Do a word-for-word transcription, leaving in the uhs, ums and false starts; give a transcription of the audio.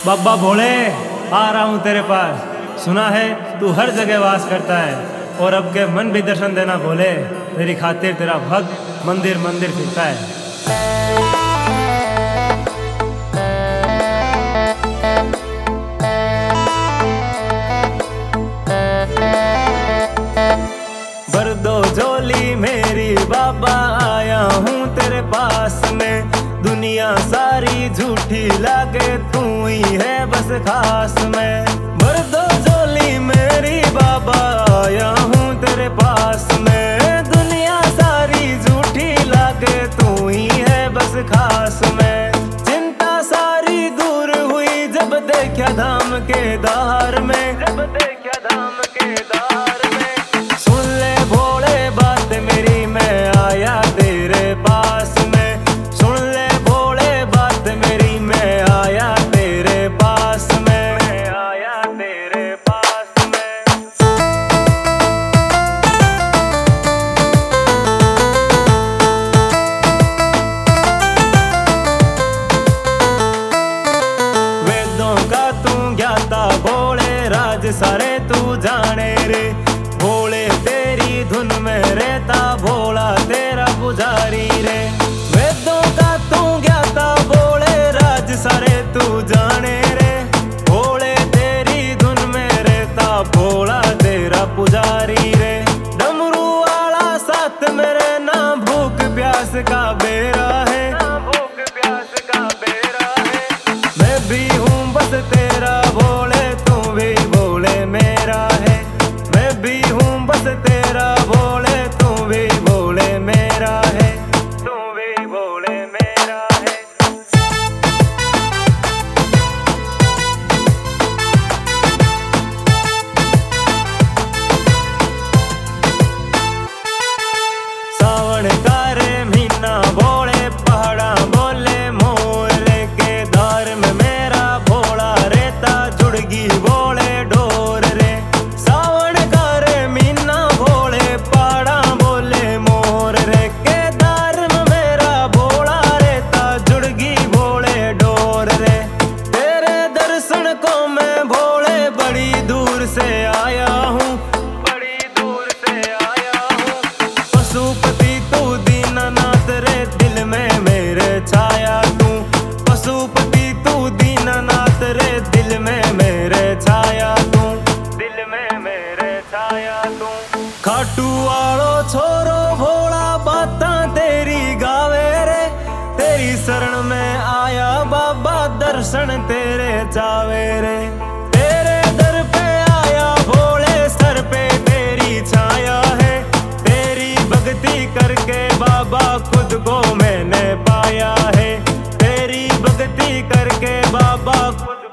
बाबा भोले आ रहा हूँ तेरे पास। सुना है तू हर जगह वास करता है और अब के मन भी दर्शन देना भोले। तेरी खातिर तेरा भक्त मंदिर मंदिर फिरता है। भर दो झोली मेरी बाबा आया हूँ तेरे पास में। दुनिया सारी झूठी लागे तू ही है बस खास में। भर दो झोली मेरी बाबा आया हूँ तेरे पास में। दुनिया सारी झूठी लागे तू ही है बस खास में। चिंता सारी दूर हुई जब देखा धाम के दार में। जब देखा धाम के दार में सुन ले भोले बात मेरी मैं आया तेरे पास में। सुन ले भोले बात मेरी मैं आया तेरे पास में। मैं आया तेरे पास में। वेदों का तू ज्ञाता भोले राज सारे तू जाने रे। भोले तेरी धुन में रहता भोला तेरा पुजारी रे। वेदों का तू ज्ञाता भोले राज सारे तू जाने रे। भोले तेरी धुन में रहता भोला तेरा पुजारी रे। डमरू वाला साथ मेरे ना भूख प्यास का बेरा है। ना भूख प्यास का बेरा है। मैं भी हूँ बस तेरा भोले तू भी भोले मेरा है। मैं भी हूँ बस तेरा भोले तू भी भोले मेरा है। तू भी भोले मेरा है। सावन का रे महीना भोले पहाड़ा बोले मोर के दार में मेरा भोला रहता जुड़गी भोले डोर रे। सावन का रे महीना भोले पहाड़ा बोले मोर रे के दार में मेरा भोला रहता जुड़गी भोले डोर रे। तेरे दर्शन को मैं भोले बड़ी दूर से आया हूँ। बड़ी दूर से आया हूँ। पशुपति तू दीनानाथ रे दिल में मेरे छाया तू। पशुपति तू दीनानाथ रे दिल में मेरे छाया तू। दिल में मेरे छाया तू। खाटू वालो छोरो भोला बातां तेरी गावे रे। तेरी शरण में आया बाबा दर्शन तेरे चावे रे। तेरे दर पे आया भोले सर पे तेरी छाया है। तेरी भक्ति करके बाबा खुद को मैंने पाया है। तेरी भक्ति करके बाबा खुद